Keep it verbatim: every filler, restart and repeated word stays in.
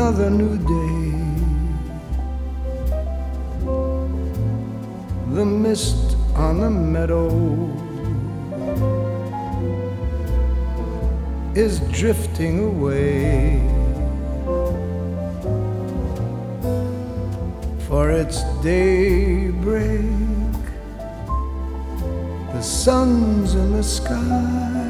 another new day. The mist on the meadow is drifting away, for it's daybreak. The sun's in the sky,